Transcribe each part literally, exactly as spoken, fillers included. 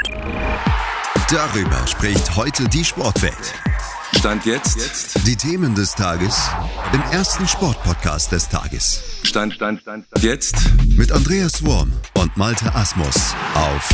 Darüber spricht heute die Sportwelt. Stand jetzt. Die Themen des Tages im ersten Sportpodcast des Tages. Stand, Stand, Stand, Stand. Jetzt. Mit Andreas Worm und Malte Asmus auf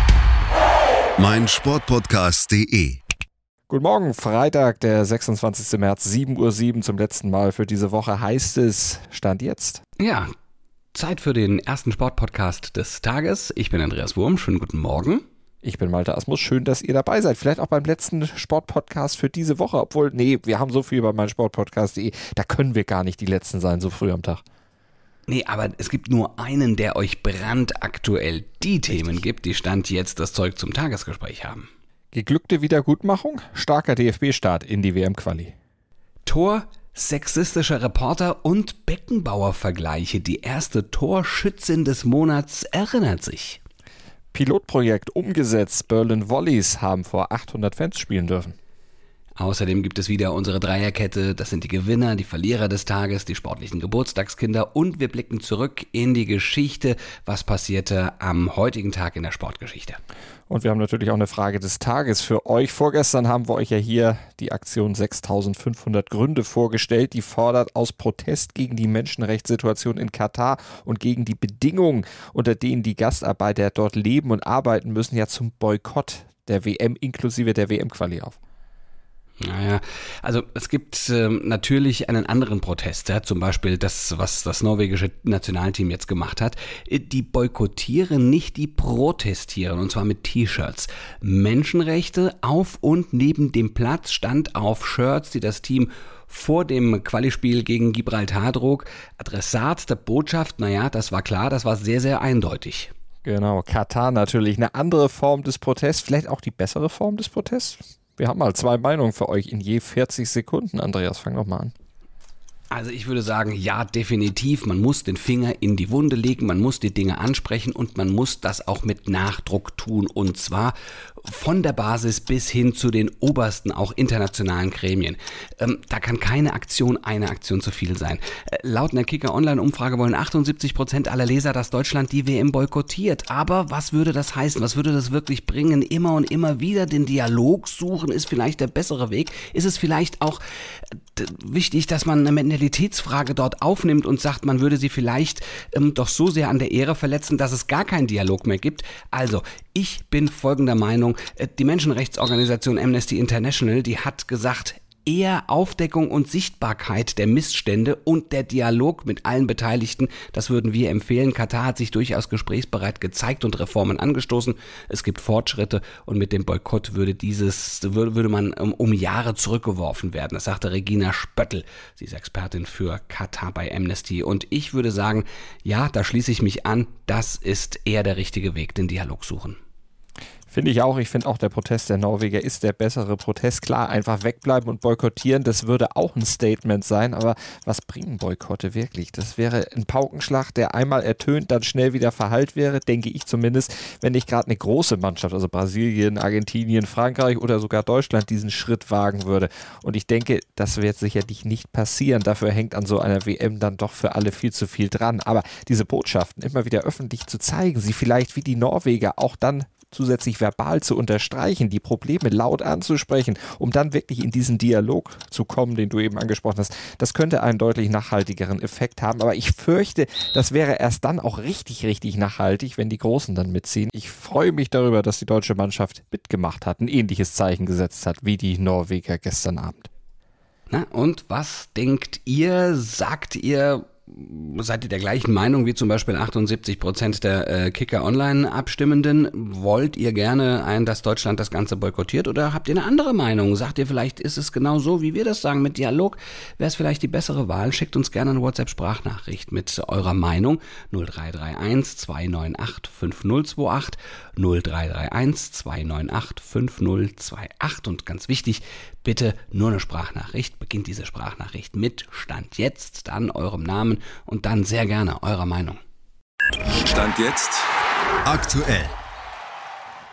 meinsportpodcast punkt de. Guten Morgen, Freitag, der sechsundzwanzigster März, sieben Uhr sieben zum letzten Mal für diese Woche heißt es Stand jetzt. Ja, Zeit für den ersten Sportpodcast des Tages. Ich bin Andreas Worm, schönen guten Morgen. Ich bin Malte Asmus, schön, dass ihr dabei seid. Vielleicht auch beim letzten Sportpodcast für diese Woche, obwohl, nee, wir haben so viel bei meinsportpodcast punkt de, da können wir gar nicht die Letzten sein, so früh am Tag. Nee, aber es gibt nur einen, der euch brandaktuell die Themen gibt, die Stand jetzt das Zeug zum Tagesgespräch haben. Geglückte Wiedergutmachung, starker D F B-Start in die W M-Quali. Tor, sexistischer Reporter und Beckenbauer-Vergleiche. Die erste Torschützin des Monats erinnert sich. Pilotprojekt umgesetzt, Berlin Volleys haben vor achthundert Fans spielen dürfen. Außerdem gibt es wieder unsere Dreierkette, das sind die Gewinner, die Verlierer des Tages, die sportlichen Geburtstagskinder und wir blicken zurück in die Geschichte, was passierte am heutigen Tag in der Sportgeschichte. Und wir haben natürlich auch eine Frage des Tages für euch. Vorgestern haben wir euch ja hier die Aktion sechstausendfünfhundert Gründe vorgestellt, die fordert aus Protest gegen die Menschenrechtssituation in Katar und gegen die Bedingungen, unter denen die Gastarbeiter dort leben und arbeiten müssen, ja zum Boykott der W M inklusive der W M-Quali auf. Naja, also es gibt äh, natürlich einen anderen Protest, ja, zum Beispiel das, was das norwegische Nationalteam jetzt gemacht hat. Die boykottieren nicht, die protestieren, und zwar mit T-Shirts. Menschenrechte auf und neben dem Platz stand auf Shirts, die das Team vor dem Qualispiel gegen Gibraltar trug. Adressat der Botschaft, naja, das war klar, das war sehr, sehr eindeutig. Genau, Katar natürlich eine andere Form des Protests, vielleicht auch die bessere Form des Protests. Wir haben mal zwei Meinungen für euch in je vierzig Sekunden. Andreas, fang doch mal an. Also ich würde sagen, ja, definitiv. Man muss den Finger in die Wunde legen, man muss die Dinge ansprechen und man muss das auch mit Nachdruck tun. Und zwar von der Basis bis hin zu den obersten, auch internationalen Gremien. Ähm, da kann keine Aktion eine Aktion zu viel sein. Äh, laut einer Kicker-Online-Umfrage wollen achtundsiebzig Prozent aller Leser, dass Deutschland die W M boykottiert. Aber was würde das heißen? Was würde das wirklich bringen? Immer und immer wieder den Dialog suchen ist vielleicht der bessere Weg. Ist es vielleicht auch äh, wichtig, dass man eine Mentalitätsfrage dort aufnimmt und sagt, man würde sie vielleicht ähm, doch so sehr an der Ehre verletzen, dass es gar keinen Dialog mehr gibt. Also, ich bin folgender Meinung. Die Menschenrechtsorganisation Amnesty International, die hat gesagt, eher Aufdeckung und Sichtbarkeit der Missstände und der Dialog mit allen Beteiligten, das würden wir empfehlen. Katar hat sich durchaus gesprächsbereit gezeigt und Reformen angestoßen. Es gibt Fortschritte und mit dem Boykott würde dieses, würde, würde man um, um Jahre zurückgeworfen werden. Das sagte Regina Spöttl. Sie ist Expertin für Katar bei Amnesty. Und ich würde sagen, ja, da schließe ich mich an, das ist eher der richtige Weg, den Dialog suchen. Finde ich auch. Ich finde auch, der Protest der Norweger ist der bessere Protest. Klar, einfach wegbleiben und boykottieren, das würde auch ein Statement sein. Aber was bringen Boykotte wirklich? Das wäre ein Paukenschlag, der einmal ertönt, dann schnell wieder verhallt wäre, denke ich zumindest, wenn nicht gerade eine große Mannschaft, also Brasilien, Argentinien, Frankreich oder sogar Deutschland diesen Schritt wagen würde. Und ich denke, das wird sicherlich nicht passieren. Dafür hängt an so einer W M dann doch für alle viel zu viel dran. Aber diese Botschaften immer wieder öffentlich zu zeigen, sie vielleicht wie die Norweger auch dann zusätzlich verbal zu unterstreichen, die Probleme laut anzusprechen, um dann wirklich in diesen Dialog zu kommen, den du eben angesprochen hast. Das könnte einen deutlich nachhaltigeren Effekt haben, aber ich fürchte, das wäre erst dann auch richtig, richtig nachhaltig, wenn die Großen dann mitziehen. Ich freue mich darüber, dass die deutsche Mannschaft mitgemacht hat, ein ähnliches Zeichen gesetzt hat, wie die Norweger gestern Abend. Na, und was denkt ihr? Sagt ihr, seid ihr der gleichen Meinung wie zum Beispiel achtundsiebzig Prozent der äh, Kicker-Online-Abstimmenden? Wollt ihr gerne, ein, dass Deutschland das Ganze boykottiert oder habt ihr eine andere Meinung? Sagt ihr vielleicht, ist es genau so, wie wir das sagen, mit Dialog? Wäre es vielleicht die bessere Wahl? Schickt uns gerne eine WhatsApp-Sprachnachricht mit eurer Meinung. null drei drei eins zwei neun acht fünf null zwei acht null drei drei eins zwei neun acht fünf null zwei acht und ganz wichtig, bitte nur eine Sprachnachricht. Beginnt diese Sprachnachricht mit Stand jetzt, dann eurem Namen und dann sehr gerne eurer Meinung. Stand jetzt aktuell.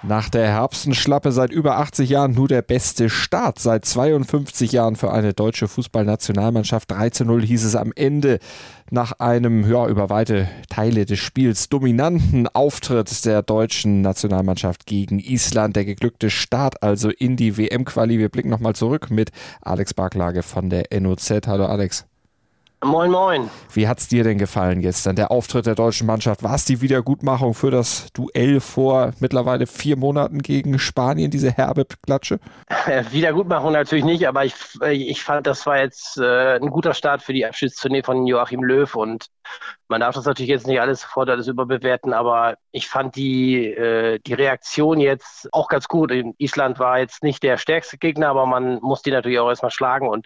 Nach der Herbstenschlappe seit über achtzig Jahren nur der beste Start seit zweiundfünfzig Jahren für eine deutsche Fußballnationalmannschaft. drei zu null hieß es am Ende nach einem ja über weite Teile des Spiels dominanten Auftritt der deutschen Nationalmannschaft gegen Island. Der geglückte Start also in die W M-Quali. Wir blicken nochmal zurück mit Alex Barklage von der N O Z. Hallo Alex. Moin, moin. Wie hat's dir denn gefallen gestern, der Auftritt der deutschen Mannschaft? War es die Wiedergutmachung für das Duell vor mittlerweile vier Monaten gegen Spanien, diese herbe Klatsche? Wiedergutmachung natürlich nicht, aber ich, ich fand, das war jetzt äh, ein guter Start für die Abschiedstournee von Joachim Löw und man darf das natürlich jetzt nicht alles sofort alles überbewerten, aber ich fand die, äh, die Reaktion jetzt auch ganz gut. In Island war jetzt nicht der stärkste Gegner, aber man muss die natürlich auch erstmal schlagen und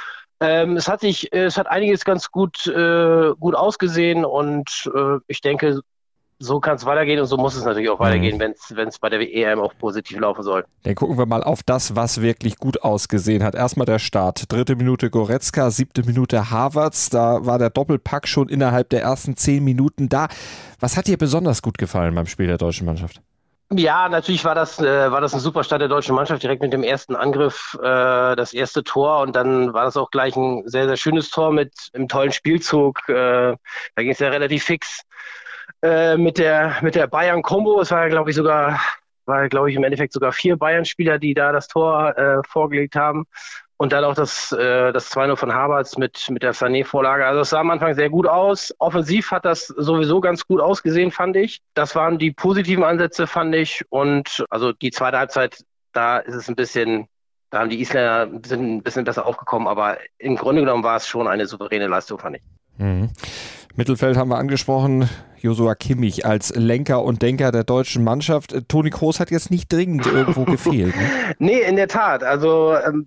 Ähm, es hat sich, es hat einiges ganz gut, äh, gut ausgesehen und äh, ich denke, so kann es weitergehen und so muss es natürlich auch mhm. weitergehen, wenn es bei der E M auch positiv laufen soll. Dann gucken wir mal auf das, was wirklich gut ausgesehen hat. Erstmal der Start. Dritte Minute Goretzka, siebte Minute Havertz. Da war der Doppelpack schon innerhalb der ersten zehn Minuten da. Was hat dir besonders gut gefallen beim Spiel der deutschen Mannschaft? Ja, natürlich war das, äh, war das ein super Start der deutschen Mannschaft, direkt mit dem ersten Angriff, äh, das erste Tor und dann war das auch gleich ein sehr, sehr schönes Tor mit einem tollen Spielzug. Äh, da ging es ja relativ fix äh, mit der mit der Bayern-Kombo. Es war, glaube ich, sogar, war, glaube ich, im Endeffekt sogar vier Bayern-Spieler, die da das Tor äh, vorgelegt haben. Und dann auch das, äh, das zwei null von Havertz mit, mit der Sané-Vorlage. Also es sah am Anfang sehr gut aus. Offensiv hat das sowieso ganz gut ausgesehen, fand ich. Das waren die positiven Ansätze, fand ich. Und also die zweite Halbzeit, da ist es ein bisschen, da haben die Isländer ein bisschen, ein bisschen besser aufgekommen. Aber im Grunde genommen war es schon eine souveräne Leistung, fand ich. Mhm. Mittelfeld haben wir angesprochen. Joshua Kimmich als Lenker und Denker der deutschen Mannschaft. Toni Kroos hat jetzt nicht dringend irgendwo gefehlt. Ne? Nee, in der Tat. Also ähm,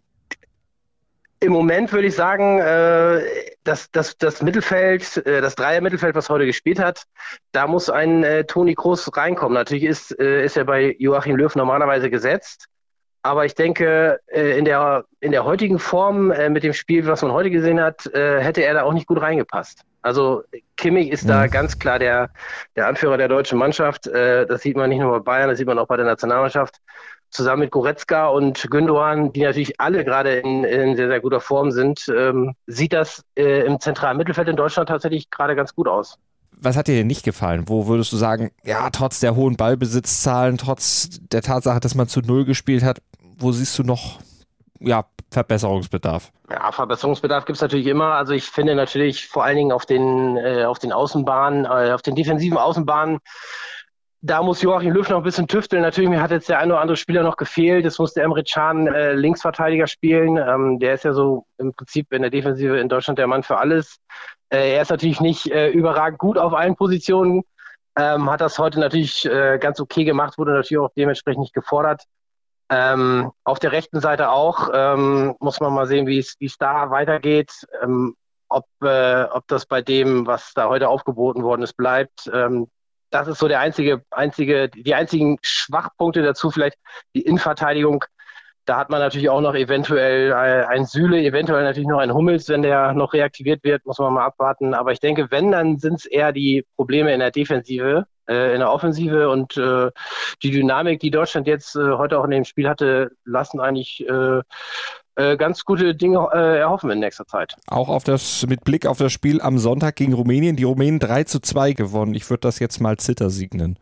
im Moment würde ich sagen, äh, dass, dass das Mittelfeld, äh, das Dreier-Mittelfeld, was heute gespielt hat, da muss ein äh, Toni Kroos reinkommen. Natürlich ist, äh, ist er bei Joachim Löw normalerweise gesetzt, aber ich denke, äh, in der, in der heutigen Form, äh, mit dem Spiel, was man heute gesehen hat, äh, hätte er da auch nicht gut reingepasst. Also Kimmich ist mhm. da ganz klar der, der Anführer der deutschen Mannschaft. Äh, das sieht man nicht nur bei Bayern, das sieht man auch bei der Nationalmannschaft. Zusammen mit Goretzka und Gündoğan, die natürlich alle gerade in, in sehr, sehr guter Form sind, ähm, sieht das äh, im zentralen Mittelfeld in Deutschland tatsächlich gerade ganz gut aus. Was hat dir denn nicht gefallen? Wo würdest du sagen, ja, trotz der hohen Ballbesitzzahlen, trotz der Tatsache, dass man zu Null gespielt hat, wo siehst du noch ja, Verbesserungsbedarf? Ja, Verbesserungsbedarf gibt es natürlich immer. Also ich finde natürlich vor allen Dingen auf den, äh, auf den Außenbahnen, äh, auf den defensiven Außenbahnen, da muss Joachim Löw noch ein bisschen tüfteln. Natürlich, mir hat jetzt der ein oder andere Spieler noch gefehlt. Es musste Emre Can äh, Linksverteidiger spielen. Ähm, der ist ja so im Prinzip in der Defensive in Deutschland der Mann für alles. Äh, er ist natürlich nicht äh, überragend gut auf allen Positionen. Ähm, hat das heute natürlich äh, ganz okay gemacht, wurde natürlich auch dementsprechend nicht gefordert. Ähm, auf der rechten Seite auch. Ähm, muss man mal sehen, wie es wie es da weitergeht. Ähm, ob, äh, ob das bei dem, was da heute aufgeboten worden ist, bleibt. Ähm, Das ist so der einzige, einzige, die einzigen Schwachpunkte dazu, vielleicht die Innenverteidigung. Da hat man natürlich auch noch eventuell ein Süle, eventuell natürlich noch ein Hummels, wenn der noch reaktiviert wird, muss man mal abwarten. Aber ich denke, wenn, dann sind es eher die Probleme in der Defensive, äh, in der Offensive und äh, die Dynamik, die Deutschland jetzt äh, heute auch in dem Spiel hatte, lassen eigentlich äh, äh, ganz gute Dinge äh, erhoffen in nächster Zeit. Auch auf das, mit Blick auf das Spiel am Sonntag gegen Rumänien, die Rumänen drei zu zwei gewonnen. Ich würde das jetzt mal Zittersieg nennen.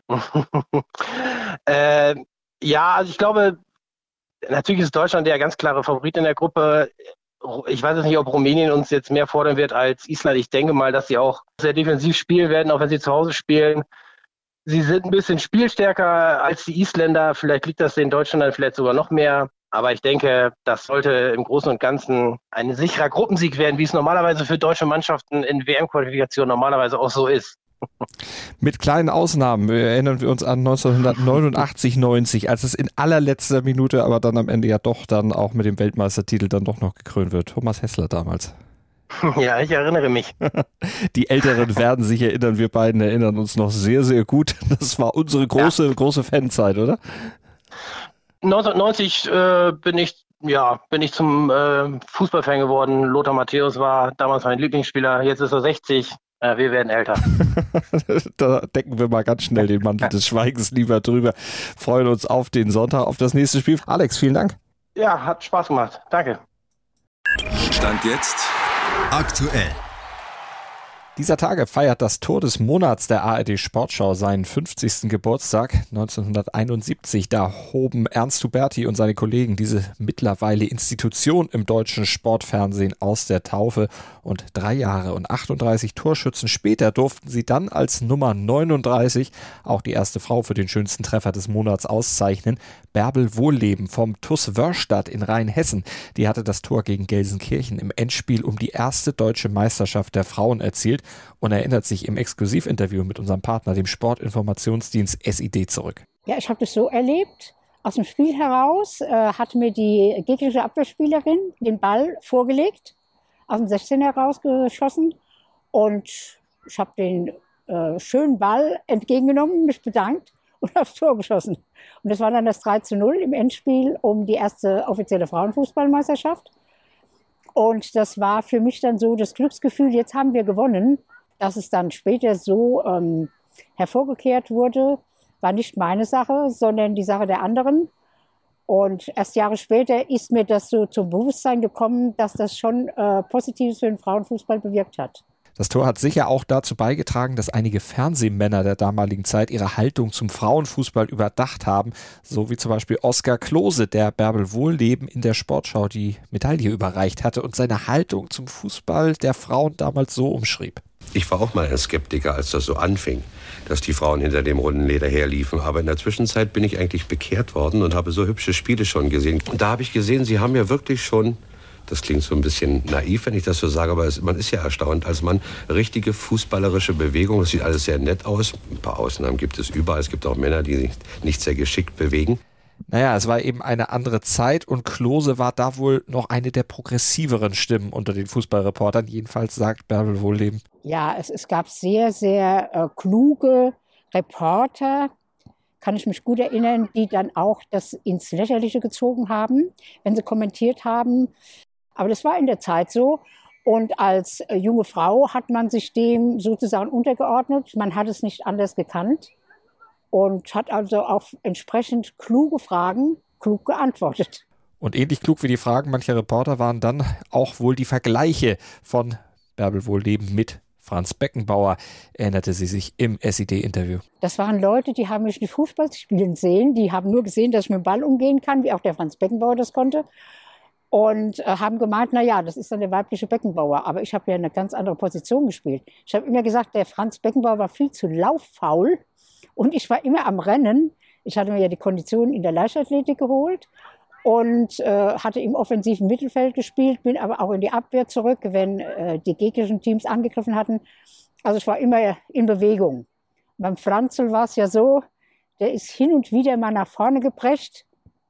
äh, ja, also ich glaube, natürlich ist Deutschland der ganz klare Favorit in der Gruppe. Ich weiß jetzt nicht, ob Rumänien uns jetzt mehr fordern wird als Island. Ich denke mal, dass sie auch sehr defensiv spielen werden, auch wenn sie zu Hause spielen. Sie sind ein bisschen spielstärker als die Isländer. Vielleicht liegt das den Deutschen dann vielleicht sogar noch mehr. Aber ich denke, das sollte im Großen und Ganzen ein sicherer Gruppensieg werden, wie es normalerweise für deutsche Mannschaften in W M-Qualifikationen normalerweise auch so ist. Mit kleinen Ausnahmen erinnern wir uns an neunzehnhundertneunundachtzig neunzig, als es in allerletzter Minute, aber dann am Ende ja doch dann auch mit dem Weltmeistertitel dann doch noch gekrönt wird. Thomas Hässler damals. Ja, ich erinnere mich. Die Älteren werden sich erinnern, wir beiden erinnern uns noch sehr, sehr gut. Das war unsere große, ja. große Fanzeit, oder? neunzehnhundertneunzig äh, bin ich ja bin ich zum äh, Fußballfan geworden. Lothar Matthäus war damals mein Lieblingsspieler. Jetzt ist er sechzig. Ja, wir werden älter. Da decken wir mal ganz schnell den Mantel des Schweigens lieber drüber. Freuen uns auf den Sonntag, auf das nächste Spiel. Alex, vielen Dank. Ja, hat Spaß gemacht. Danke. Stand jetzt aktuell. Dieser Tage feiert das Tor des Monats der A R D Sportschau seinen fünfzigsten Geburtstag. neunzehnhunderteinundsiebzig, da hoben Ernst Huberti und seine Kollegen diese mittlerweile Institution im deutschen Sportfernsehen aus der Taufe. Und drei Jahre und achtunddreißig Torschützen später durften sie dann als Nummer neununddreißig auch die erste Frau für den schönsten Treffer des Monats auszeichnen. Bärbel Wohlleben vom T U S Wörrstadt in Rheinhessen. Die hatte das Tor gegen Gelsenkirchen im Endspiel um die erste deutsche Meisterschaft der Frauen erzielt und erinnert sich im Exklusivinterview mit unserem Partner, dem Sportinformationsdienst S I D, zurück. Ja, ich habe das so erlebt. Aus dem Spiel heraus äh, hat mir die gegnerische Abwehrspielerin den Ball vorgelegt, aus dem sechzehner herausgeschossen und ich habe den äh, schönen Ball entgegengenommen, mich bedankt und aufs Tor geschossen. Und das war dann das drei zu null im Endspiel um die erste offizielle Frauenfußballmeisterschaft. Und das war für mich dann so das Glücksgefühl, jetzt haben wir gewonnen. Dass es dann später so ähm, hervorgekehrt wurde, war nicht meine Sache, sondern die Sache der anderen. Und erst Jahre später ist mir das so zum Bewusstsein gekommen, dass das schon äh, Positives für den Frauenfußball bewirkt hat. Das Tor hat sicher auch dazu beigetragen, dass einige Fernsehmänner der damaligen Zeit ihre Haltung zum Frauenfußball überdacht haben, so wie zum Beispiel Oskar Klose, der Bärbel Wohlleben in der Sportschau die Medaille überreicht hatte und seine Haltung zum Fußball der Frauen damals so umschrieb. Ich war auch mal ein Skeptiker, als das so anfing, dass die Frauen hinter dem runden Leder herliefen. Aber in der Zwischenzeit bin ich eigentlich bekehrt worden und habe so hübsche Spiele schon gesehen. Und da habe ich gesehen, sie haben ja wirklich schon, das klingt so ein bisschen naiv, wenn ich das so sage, aber es, man ist ja erstaunt, als Mann, richtige fußballerische Bewegung. Das sieht alles sehr nett aus. Ein paar Ausnahmen gibt es überall. Es gibt auch Männer, die sich nicht sehr geschickt bewegen. Naja, es war eben eine andere Zeit und Klose war da wohl noch eine der progressiveren Stimmen unter den Fußballreportern. Jedenfalls sagt Bärbel Wohlleben. Ja, es, es gab sehr, sehr äh, kluge Reporter, kann ich mich gut erinnern, die dann auch das ins Lächerliche gezogen haben, wenn sie kommentiert haben. Aber das war in der Zeit so. Und als äh, junge Frau hat man sich dem sozusagen untergeordnet. Man hat es nicht anders gekannt. Und hat also auf entsprechend kluge Fragen klug geantwortet. Und ähnlich klug wie die Fragen mancher Reporter waren dann auch wohl die Vergleiche von Bärbel Wohlleben mit Franz Beckenbauer, erinnerte sie sich im S I D-Interview. Das waren Leute, die haben mich nicht Fußball spielen sehen. Die haben nur gesehen, dass ich mit dem Ball umgehen kann, wie auch der Franz Beckenbauer das konnte. Und äh, haben gemeint, na ja, das ist dann der weibliche Beckenbauer. Aber ich habe ja eine ganz andere Position gespielt. Ich habe immer gesagt, der Franz Beckenbauer war viel zu lauffaul. Und ich war immer am Rennen. Ich hatte mir ja die Konditionen in der Leichtathletik geholt und äh, hatte im offensiven Mittelfeld gespielt, bin aber auch in die Abwehr zurück, wenn äh, die gegnerischen Teams angegriffen hatten. Also ich war immer in Bewegung. Beim Franzl war es ja so, der ist hin und wieder mal nach vorne geprescht.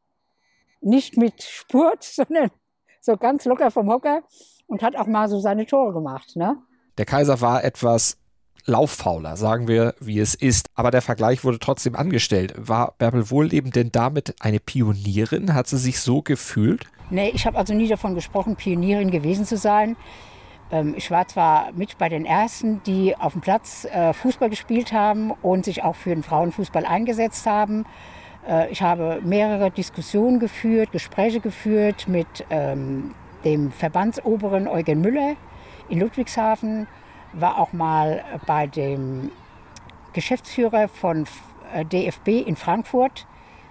Nicht mit Spurt, sondern so ganz locker vom Hocker und hat auch mal so seine Tore gemacht, ne? Der Kaiser war etwas lauffauler, sagen wir, wie es ist. Aber der Vergleich wurde trotzdem angestellt. War Bärbel Wohlleben denn damit eine Pionierin? Hat sie sich so gefühlt? Nee, ich habe also nie davon gesprochen, Pionierin gewesen zu sein. Ähm, ich war zwar mit bei den Ersten, die auf dem Platz äh, Fußball gespielt haben und sich auch für den Frauenfußball eingesetzt haben. Äh, ich habe mehrere Diskussionen geführt, Gespräche geführt mit ähm, dem Verbandsoberen Eugen Müller in Ludwigshafen. War auch mal bei dem Geschäftsführer von D F B in Frankfurt,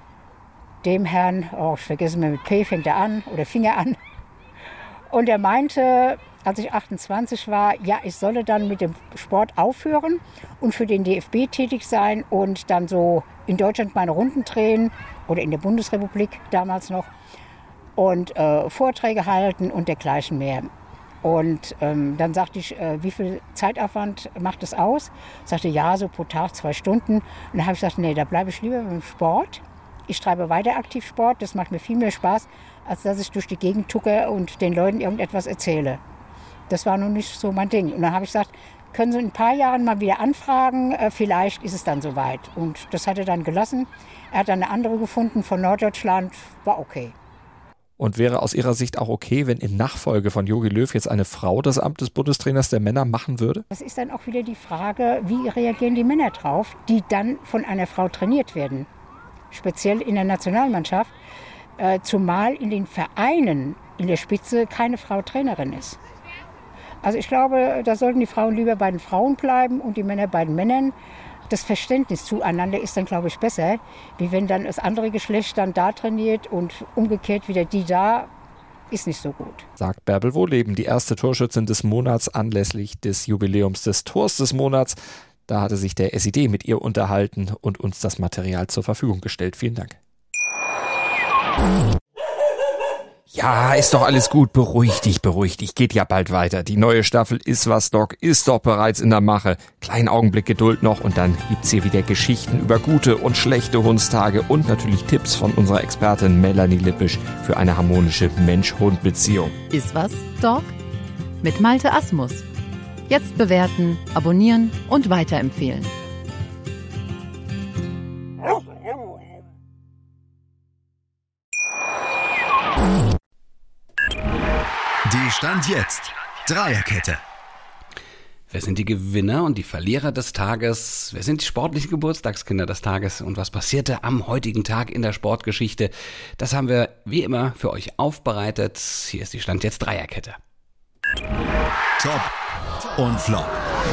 dem Herrn, oh, ich vergesse mal, mit P fängt er an oder fing er an. Und er meinte, als ich achtundzwanzig war, ja, ich solle dann mit dem Sport aufhören und für den D F B tätig sein und dann so in Deutschland meine Runden drehen oder in der Bundesrepublik damals noch und äh, Vorträge halten und dergleichen mehr. Und ähm, dann sagte ich, äh, wie viel Zeitaufwand macht es aus? Sagte, ja, so pro Tag zwei Stunden. Und dann habe ich gesagt, nee, da bleibe ich lieber beim Sport. Ich treibe weiter aktiv Sport, das macht mir viel mehr Spaß, als dass ich durch die Gegend tucke und den Leuten irgendetwas erzähle. Das war nun nicht so mein Ding. Und dann habe ich gesagt, können Sie in ein paar Jahren mal wieder anfragen, äh, vielleicht ist es dann soweit. Und das hat er dann gelassen. Er hat dann eine andere gefunden von Norddeutschland, war okay. Und wäre aus Ihrer Sicht auch okay, wenn in Nachfolge von Jogi Löw jetzt eine Frau das Amt des Bundestrainers der Männer machen würde? Das ist dann auch wieder die Frage, wie reagieren die Männer drauf, die dann von einer Frau trainiert werden. Speziell in der Nationalmannschaft, äh, zumal in den Vereinen in der Spitze keine Frau Trainerin ist. Also ich glaube, da sollten die Frauen lieber bei den Frauen bleiben und die Männer bei den Männern. Das Verständnis zueinander ist dann, glaube ich, besser, wie wenn dann das andere Geschlecht dann da trainiert und umgekehrt wieder die da, ist nicht so gut. Sagt Bärbel Wohleben, die erste Torschützin des Monats anlässlich des Jubiläums des Tors des Monats. Da hatte sich der S I D mit ihr unterhalten und uns das Material zur Verfügung gestellt. Vielen Dank. Ja, ist doch alles gut. Beruhig dich, beruhig dich. Geht ja bald weiter. Die neue Staffel Ist was Doc ist doch bereits in der Mache. Kleinen Augenblick Geduld noch und dann gibt's hier wieder Geschichten über gute und schlechte Hundstage und natürlich Tipps von unserer Expertin Melanie Lippisch für eine harmonische Mensch-Hund-Beziehung. Ist was, Doc? Mit Malte Asmus. Jetzt bewerten, abonnieren und weiterempfehlen. Die Stand jetzt Dreierkette. Wer sind die Gewinner und die Verlierer des Tages? Wer sind die sportlichen Geburtstagskinder des Tages? Und was passierte am heutigen Tag in der Sportgeschichte? Das haben wir wie immer für euch aufbereitet. Hier ist die Stand jetzt Dreierkette. Top und Flop.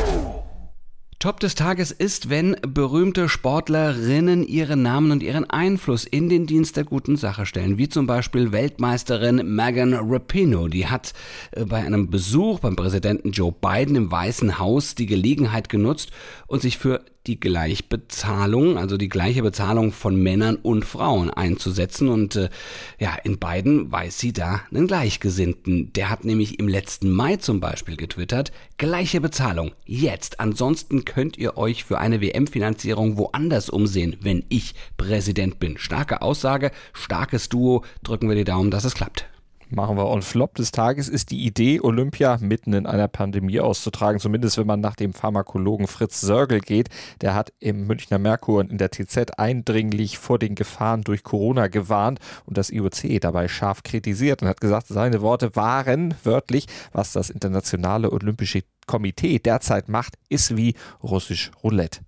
Top des Tages ist, wenn berühmte Sportlerinnen ihren Namen und ihren Einfluss in den Dienst der guten Sache stellen, wie zum Beispiel Weltmeisterin Megan Rapinoe. Die hat bei einem Besuch beim Präsidenten Joe Biden im Weißen Haus die Gelegenheit genutzt und sich für die Gleichbezahlung, also die gleiche Bezahlung von Männern und Frauen einzusetzen. Und äh, ja, in Biden weiß sie da einen Gleichgesinnten. Der hat nämlich im letzten Mai zum Beispiel getwittert: Gleiche Bezahlung jetzt. Ansonsten könnt ihr euch für eine W M-Finanzierung woanders umsehen, wenn ich Präsident bin. Starke Aussage, starkes Duo. Drücken wir die Daumen, dass es klappt. Machen wir. Und Flop des Tages ist die Idee, Olympia mitten in einer Pandemie auszutragen, zumindest wenn man nach dem Pharmakologen Fritz Sörgel geht. Der hat im Münchner Merkur und in der T Z eindringlich vor den Gefahren durch Corona gewarnt und das I O C dabei scharf kritisiert und hat gesagt, seine Worte waren wörtlich: Was das Internationale Olympische Komitee derzeit macht, ist wie russisch Roulette.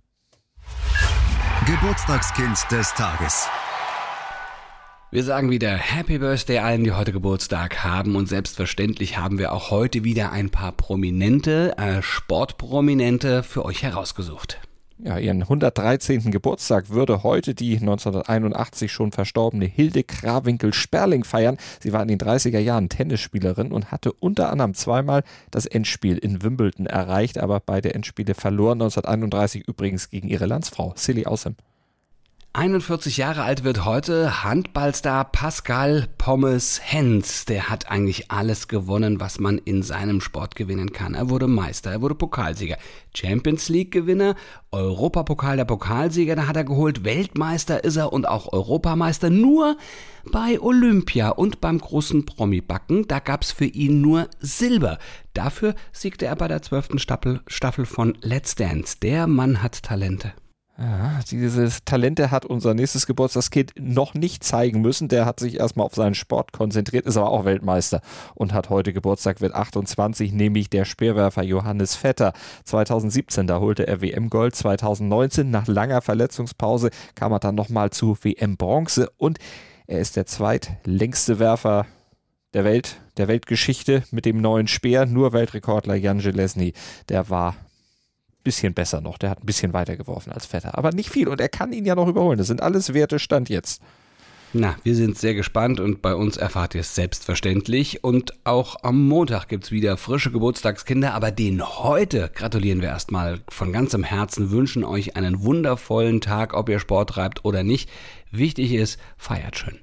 Geburtstagskind des Tages. Wir sagen wieder Happy Birthday allen, die heute Geburtstag haben, und selbstverständlich haben wir auch heute wieder ein paar Prominente, äh, Sportprominente für euch herausgesucht. Ja, ihren hundertdreizehnten Geburtstag würde heute die neunzehnhunderteinundachtzig schon verstorbene Hilde Krawinkel-Sperling feiern. Sie war in den dreißiger Jahren Tennisspielerin und hatte unter anderem zweimal das Endspiel in Wimbledon erreicht, aber beide Endspiele verloren, neunzehnhunderteinunddreißig übrigens gegen ihre Landsfrau Silly Außem. einundvierzig Jahre alt wird heute Handballstar Pascal Pommes-Hens. Der hat eigentlich alles gewonnen, was man in seinem Sport gewinnen kann. Er wurde Meister, er wurde Pokalsieger, Champions League-Gewinner, Europapokal der Pokalsieger, da hat er geholt, Weltmeister ist er und auch Europameister. Nur bei Olympia und beim großen Promi-Backen, da gab's für ihn nur Silber. Dafür siegte er bei der zwölften Staffel, Staffel von Let's Dance. Der Mann hat Talente. Ja, dieses Talente hat unser nächstes Geburtstagskind noch nicht zeigen müssen. Der hat sich erstmal auf seinen Sport konzentriert, ist aber auch Weltmeister und hat heute Geburtstag, wird achtundzwanzig, nämlich der Speerwerfer Johannes Vetter. zweitausendsiebzehn, da holte er W M-Gold. zweitausendneunzehn, nach langer Verletzungspause, kam er dann nochmal zu W M-Bronze und er ist der zweitlängste Werfer der Welt, der Weltgeschichte mit dem neuen Speer. Nur Weltrekordler Jan Železný, der war bisschen besser noch, der hat ein bisschen weiter geworfen als Vetter, aber nicht viel und er kann ihn ja noch überholen. Das sind alles Werte, Stand jetzt. Na, wir sind sehr gespannt und bei uns erfahrt ihr es selbstverständlich. Und auch am Montag gibt's wieder frische Geburtstagskinder, aber denen heute gratulieren wir erstmal von ganzem Herzen, wünschen euch einen wundervollen Tag, ob ihr Sport treibt oder nicht. Wichtig ist, feiert schön.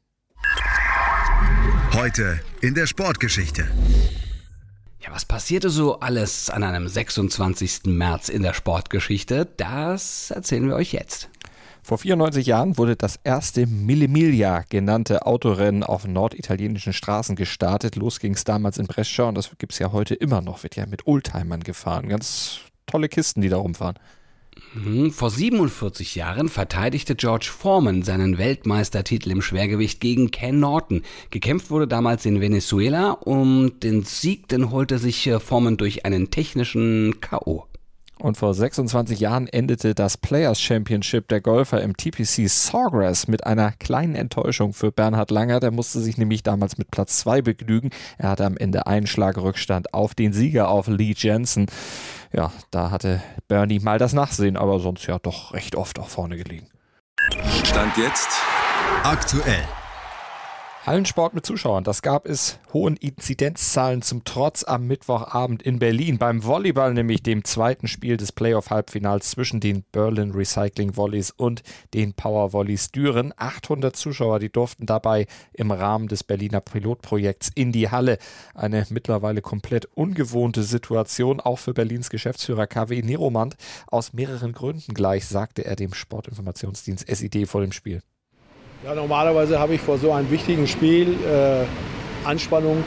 Heute in der Sportgeschichte. Ja, was passierte so alles an einem sechsundzwanzigsten März in der Sportgeschichte? Das erzählen wir euch jetzt. Vor vierundneunzig Jahren wurde das erste Mille Miglia genannte Autorennen auf norditalienischen Straßen gestartet. Los ging es damals in Brescia und das gibt es ja heute immer noch. Wird ja mit Oldtimern gefahren. Ganz tolle Kisten, die da rumfahren. Vor siebenundvierzig Jahren verteidigte George Foreman seinen Weltmeistertitel im Schwergewicht gegen Ken Norton. Gekämpft wurde damals in Venezuela und den Sieg, den holte sich Foreman durch einen technischen K O Und vor sechsundzwanzig Jahren endete das Players Championship der Golfer im T P C Sawgrass mit einer kleinen Enttäuschung für Bernhard Langer. Der musste sich nämlich damals mit Platz zwei begnügen. Er hatte am Ende einen Schlag Rückstand auf den Sieger, auf Lee Jensen. Ja, da hatte Bernie mal das Nachsehen, aber sonst ja doch recht oft auch vorne gelegen. Stand jetzt Aktuell. Hallensport mit Zuschauern, das gab es hohen Inzidenzzahlen zum Trotz am Mittwochabend in Berlin. Beim Volleyball, nämlich dem zweiten Spiel des Playoff-Halbfinals zwischen den Berlin Recycling Volleys und den Power Volleys Düren. achthundert Zuschauer, die durften dabei im Rahmen des Berliner Pilotprojekts in die Halle. Eine mittlerweile komplett ungewohnte Situation, auch für Berlins Geschäftsführer K W Neromant. Aus mehreren Gründen gleich, sagte er dem Sportinformationsdienst S I D vor dem Spiel. Ja, normalerweise habe ich vor so einem wichtigen Spiel äh, Anspannung,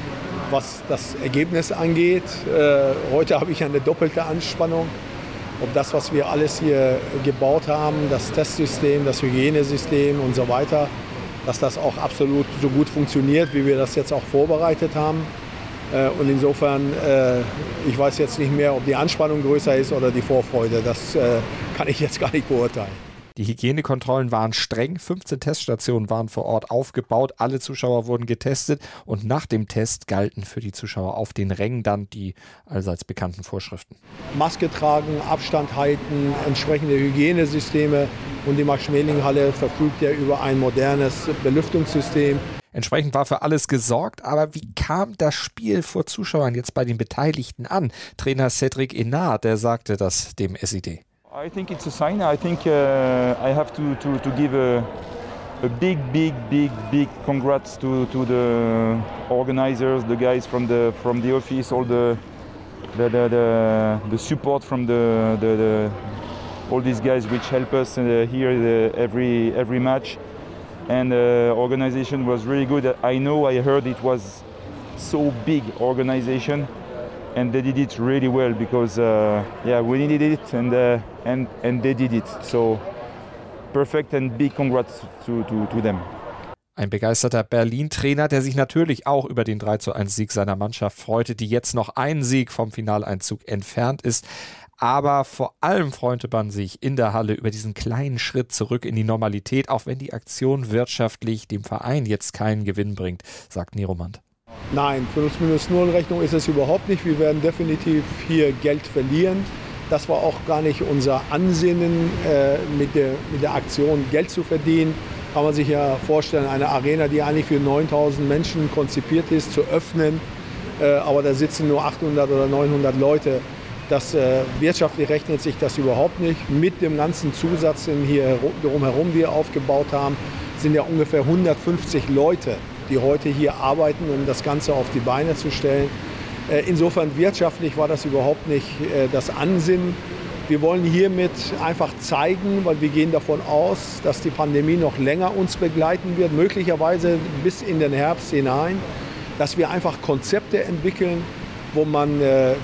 was das Ergebnis angeht. Äh, heute habe ich eine doppelte Anspannung. Ob das, was wir alles hier gebaut haben, das Testsystem, das Hygienesystem und so weiter, dass das auch absolut so gut funktioniert, wie wir das jetzt auch vorbereitet haben. Äh, und insofern, äh, ich weiß jetzt nicht mehr, ob die Anspannung größer ist oder die Vorfreude. Das äh, kann ich jetzt gar nicht beurteilen. Die Hygienekontrollen waren streng, fünfzehn Teststationen waren vor Ort aufgebaut, alle Zuschauer wurden getestet und nach dem Test galten für die Zuschauer auf den Rängen dann die allseits bekannten Vorschriften. Maske tragen, Abstand halten, entsprechende Hygienesysteme und die Max-Schmeling-Halle verfügt ja über ein modernes Belüftungssystem. Entsprechend war für alles gesorgt, aber wie kam das Spiel vor Zuschauern jetzt bei den Beteiligten an? Trainer Cedric Enard, der sagte das dem S I D. I think it's a sign. I think uh, I have to, to, to give a, a big, big, big, big congrats to, to the organizers, the guys from the from the office, all the the the, the, the support from the, the, the all these guys which help us uh, here the, every every match, and the uh, organization was really good. I know I heard it was so big organization. And they did it really well because uh, yeah, we needed it and uh, and and they did it. So perfect and big congrats to to to them. Ein begeisterter Berlin-Trainer, der sich natürlich auch über den drei zu eins Sieg seiner Mannschaft freute, die jetzt noch einen Sieg vom Finaleinzug entfernt ist. Aber vor allem freute man sich in der Halle über diesen kleinen Schritt zurück in die Normalität, auch wenn die Aktion wirtschaftlich dem Verein jetzt keinen Gewinn bringt, sagt Neromant. Nein, Plus-Minus-Null-Rechnung ist es überhaupt nicht. Wir werden definitiv hier Geld verlieren. Das war auch gar nicht unser Ansinnen, äh, mit, der, mit der Aktion Geld zu verdienen. Kann man sich ja vorstellen, eine Arena, die eigentlich für neuntausend Menschen konzipiert ist, zu öffnen. Äh, aber da sitzen nur achthundert oder neunhundert Leute. Das, äh, wirtschaftlich rechnet sich das überhaupt nicht. Mit dem ganzen Zusatz, den hier drumherum wir aufgebaut haben, sind ja ungefähr hundertfünfzig Leute, die heute hier arbeiten, um das Ganze auf die Beine zu stellen. Insofern wirtschaftlich war das überhaupt nicht das Ansinnen. Wir wollen hiermit einfach zeigen, weil wir gehen davon aus, dass die Pandemie noch länger uns begleiten wird, möglicherweise bis in den Herbst hinein, dass wir einfach Konzepte entwickeln, wo man äh, äh,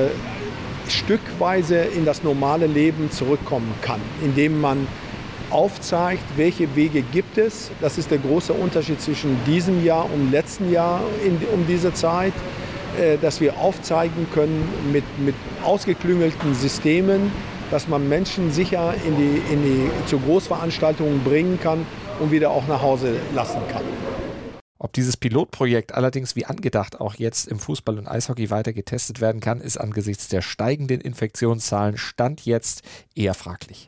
stückweise in das normale Leben zurückkommen kann, indem man aufzeigt, welche Wege gibt es. Das ist der große Unterschied zwischen diesem Jahr und letzten Jahr in, um diese Zeit, äh, dass wir aufzeigen können mit, mit ausgeklüngelten Systemen, dass man Menschen sicher in die, in die, zu Großveranstaltungen bringen kann und wieder auch nach Hause lassen kann. Ob dieses Pilotprojekt allerdings wie angedacht auch jetzt im Fußball und Eishockey weiter getestet werden kann, ist angesichts der steigenden Infektionszahlen Stand jetzt eher fraglich.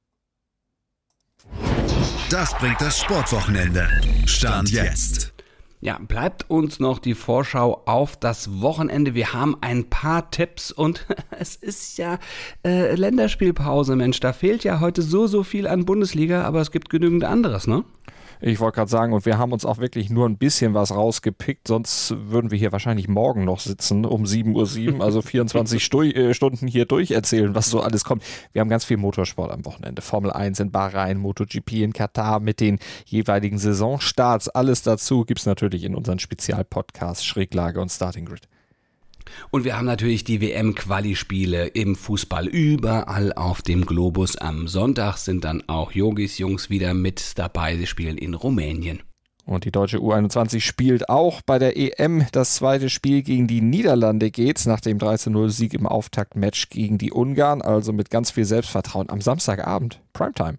Das bringt das Sportwochenende. Stand jetzt. Ja, bleibt uns noch die Vorschau auf das Wochenende. Wir haben ein paar Tipps und es ist ja äh, Länderspielpause, Mensch. Da fehlt ja heute so, so viel an Bundesliga, aber es gibt genügend anderes, ne? Ich wollte gerade sagen, und wir haben uns auch wirklich nur ein bisschen was rausgepickt, sonst würden wir hier wahrscheinlich morgen noch sitzen um sieben Uhr sieben, also vierundzwanzig Stu- äh, Stunden hier durcherzählen, was so alles kommt. Wir haben ganz viel Motorsport am Wochenende. Formel eins in Bahrain, MotoGP in Katar mit den jeweiligen Saisonstarts. Alles dazu gibt es natürlich in unseren Spezialpodcasts Schräglage und Starting Grid. Und wir haben natürlich die W M-Quali-Spiele im Fußball überall auf dem Globus. Am Sonntag sind dann auch Jogis Jungs wieder mit dabei. Sie spielen in Rumänien. Und die deutsche U einundzwanzig spielt auch bei der E M. Das zweite Spiel gegen die Niederlande geht's nach dem drei zu null Sieg im Auftaktmatch gegen die Ungarn. Also mit ganz viel Selbstvertrauen am Samstagabend. Primetime.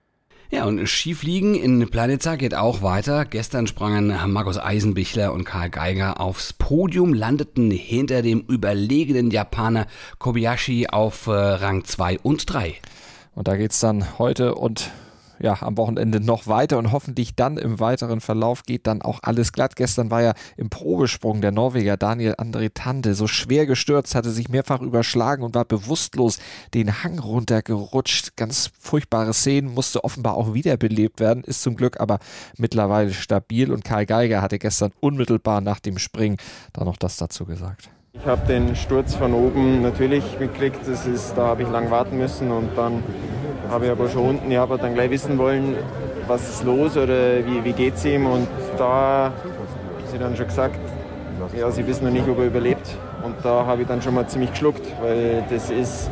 Ja, und Skifliegen in Planica geht auch weiter. Gestern sprangen Markus Eisenbichler und Karl Geiger aufs Podium, landeten hinter dem überlegenen Japaner Kobayashi auf äh, Rang zwei und drei. Und da geht's dann heute und ja, am Wochenende noch weiter und hoffentlich dann im weiteren Verlauf geht dann auch alles glatt. Gestern war ja im Probesprung der Norweger Daniel André Tande so schwer gestürzt, hatte sich mehrfach überschlagen und war bewusstlos den Hang runtergerutscht. Ganz furchtbare Szenen, musste offenbar auch wiederbelebt werden, ist zum Glück aber mittlerweile stabil und Karl Geiger hatte gestern unmittelbar nach dem Springen dann noch das dazu gesagt. Ich habe den Sturz von oben natürlich mitgekriegt, das ist, da habe ich lang warten müssen und dann habe ich aber schon unten, ich habe dann gleich wissen wollen, was ist los oder wie, wie geht es ihm und da haben sie dann schon gesagt, ja, sie wissen noch nicht, ob er überlebt und da habe ich dann schon mal ziemlich geschluckt, weil das ist,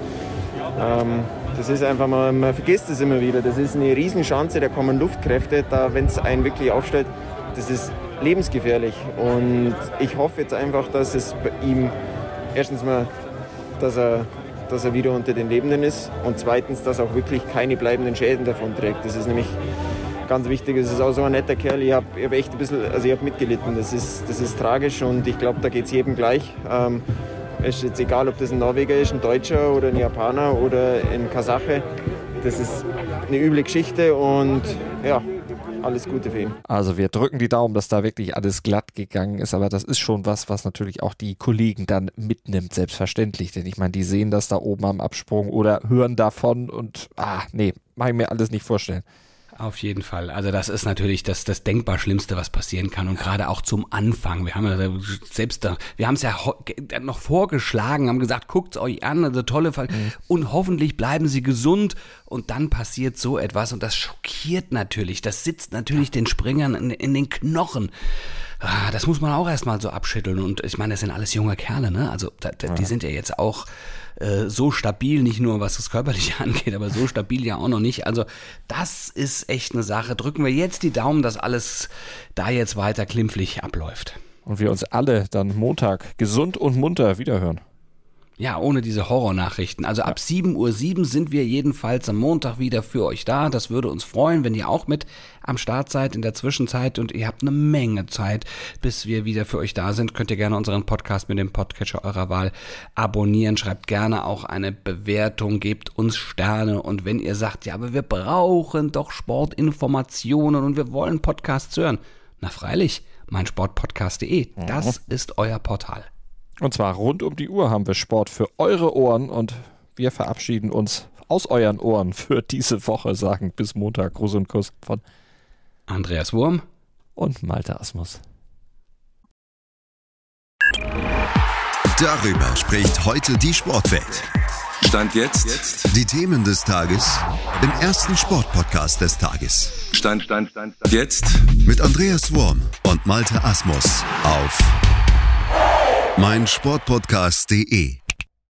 ähm, das ist einfach, mal, man vergisst es immer wieder, das ist eine Riesenschanze, da kommen Luftkräfte, da wenn es einen wirklich aufstellt, das ist lebensgefährlich und ich hoffe jetzt einfach, dass es bei ihm erstens mal, dass er dass er wieder unter den Lebenden ist und zweitens, dass er auch wirklich keine bleibenden Schäden davon trägt. Das ist nämlich ganz wichtig. Es ist auch so ein netter Kerl. Ich habe hab echt ein bisschen, also ich habe mitgelitten. Das ist, das ist tragisch und ich glaube, da geht es jedem gleich. Ähm, es ist jetzt egal, ob das ein Norweger ist, ein Deutscher oder ein Japaner oder ein Kasache. Das ist eine üble Geschichte und ja, alles Gute für ihn. Also wir drücken die Daumen, dass da wirklich alles glatt gegangen ist, aber das ist schon was, was natürlich auch die Kollegen dann mitnimmt, selbstverständlich, denn ich meine, die sehen das da oben am Absprung oder hören davon und ah, nee, mag ich mir alles nicht vorstellen. Auf jeden Fall. Also das ist natürlich das, das denkbar Schlimmste, was passieren kann. Und gerade auch zum Anfang. Wir haben ja selbst da, wir haben es ja noch vorgeschlagen, haben gesagt, guckt's euch an, also tolle Fall. Mhm. Und hoffentlich bleiben sie gesund. Und dann passiert so etwas. Und das schockiert natürlich. Das sitzt natürlich den Springern in, in den Knochen. Ah, das muss man auch erstmal so abschütteln. Und ich meine, das sind alles junge Kerle, ne? Also da, da, die sind ja jetzt auch äh, so stabil, nicht nur was das Körperliche angeht, aber so stabil ja auch noch nicht. Also das ist echt eine Sache. Drücken wir jetzt die Daumen, dass alles da jetzt weiter klimpflich abläuft. Und wir uns alle dann Montag gesund und munter wiederhören. Ja, ohne diese Horrornachrichten. Also ab sieben Uhr sieben sind wir jedenfalls am Montag wieder für euch da. Das würde uns freuen, wenn ihr auch mit am Start seid in der Zwischenzeit und ihr habt eine Menge Zeit, bis wir wieder für euch da sind. Könnt ihr gerne unseren Podcast mit dem Podcatcher eurer Wahl abonnieren. Schreibt gerne auch eine Bewertung, gebt uns Sterne und wenn ihr sagt, ja, aber wir brauchen doch Sportinformationen und wir wollen Podcasts hören. Na freilich, meinsportpodcast punkt de. Das ist euer Portal. Und zwar rund um die Uhr haben wir Sport für eure Ohren und wir verabschieden uns aus euren Ohren für diese Woche, sagen bis Montag. Gruß und Kuss von Andreas Wurm und Malte Asmus. Darüber spricht heute die Sportwelt. Stand jetzt. Die Themen des Tages im ersten Sportpodcast des Tages. Stand, Stand, Stand, Stand. Jetzt. Mit Andreas Wurm und Malte Asmus auf meinsportpodcast punkt de.